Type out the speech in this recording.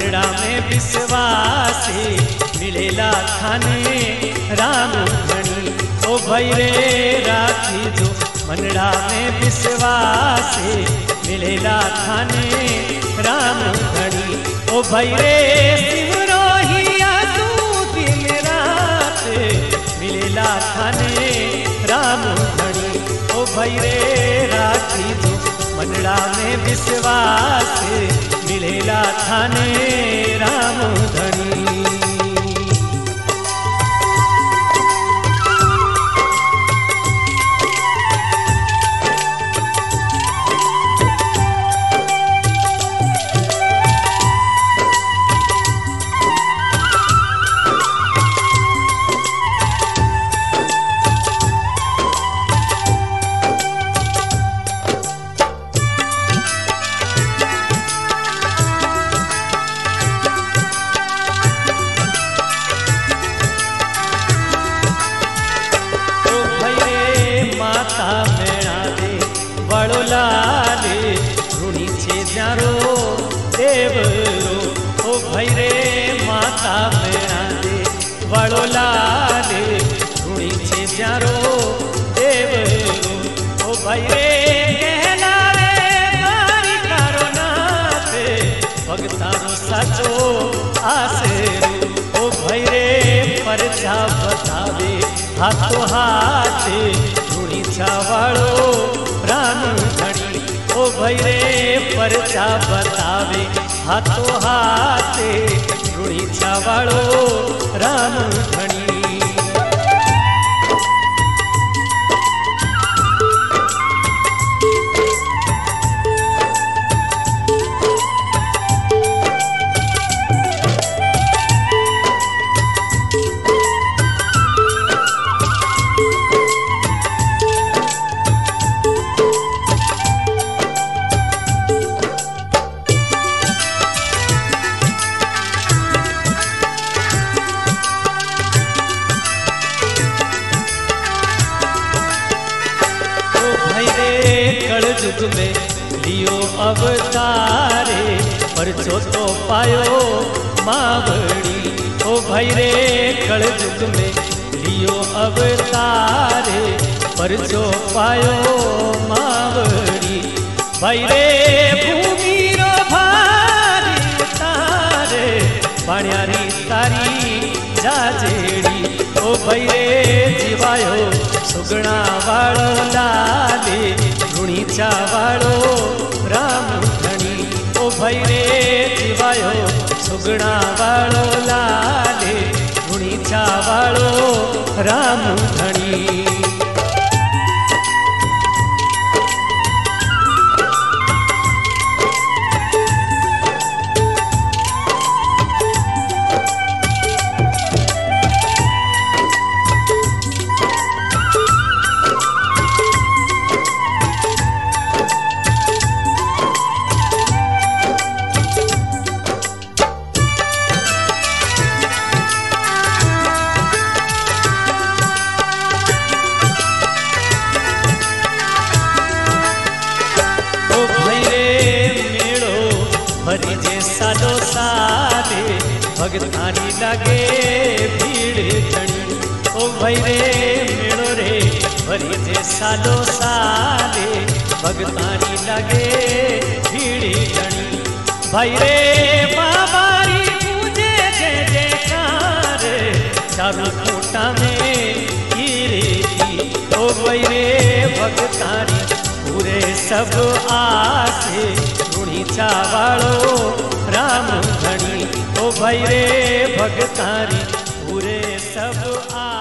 मनड़ा में विश्वासी मिलेला खाने राम धनी। ओ भाई रे राखी जो मनड़ा में विश्वासी मिलेला खाने राम धनी। ओ भाई रे सिमरो हिया तू दिन रात मिलेला खाने राम धनी। ओ भाई रे राखी जो मनड़ा में विश्वास मिलेला थाने राम धनी। बड़ो लाले ऋणी छे जारो देवरो। ओ भाई रे माता मेरा दे बड़ो लाले ऋणी छे जारो देवरो। ओ भाई रे कहला रे मारी कारो नाथ भगतारो साचो आसेरो। ओ भाई रे परचा बतावे हाथो हाथ ऋणी छावाड़ो राम धनी। ओ भाई रे परचा बतावे हाथो हाथ ऋणी छावाड़ो राम धनी। युग में लियो अवतारे परचो तो पायो मावड़ी। ओ भाई रे कल युग में लियो अवतारे परचो पायो मावड़ी। भाई रे भूमि रो भारी तारे पाण्यारी तारी जाजेड़ी। ओ भाई रे जीवायो सुगणा वाळो लाले ऋणी छावाड़ो राम धनी। ओ भाई रे जीवायो सुगणा वाळो लाले ऋणी छावाड़ो राम धनी। भरी जे सालो साले भगतानी लागे भीड़ घनी। ओ भाई रे मेड़ो रे भरी जे सालो साले भगतानी लागे भीड़ घनी। भाई रे बाबारी पूजे जे जयकार चारू कोटा में हीरे की। ओ भाई रे भगतानी पूरे सब आसे ऋणी छावाड़ो राम धनी। ओ भाई रे भगतारी पूरे सब आ